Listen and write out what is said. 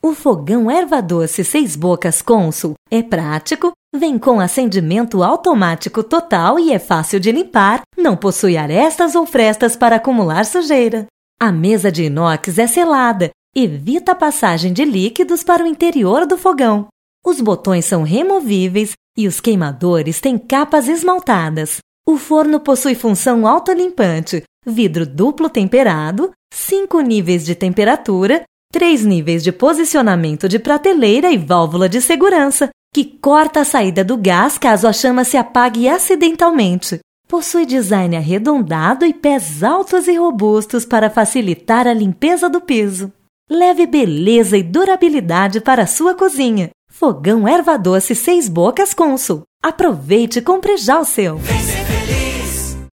O fogão erva doce 6 bocas Consul é prático, vem com acendimento automático total e é fácil de limpar, não possui arestas ou frestas para acumular sujeira. A mesa de inox é selada, evita a passagem de líquidos para o interior do fogão. Os botões são removíveis e os queimadores têm capas esmaltadas. O forno possui função autolimpante, vidro duplo temperado, 5 níveis de temperatura, 3 níveis de posicionamento de prateleira e válvula de segurança, que corta a saída do gás caso a chama se apague acidentalmente. Possui design arredondado e pés altos e robustos para facilitar a limpeza do piso. Leve beleza e durabilidade para a sua cozinha. Fogão erva doce 6 bocas Consul. Aproveite e compre já o seu.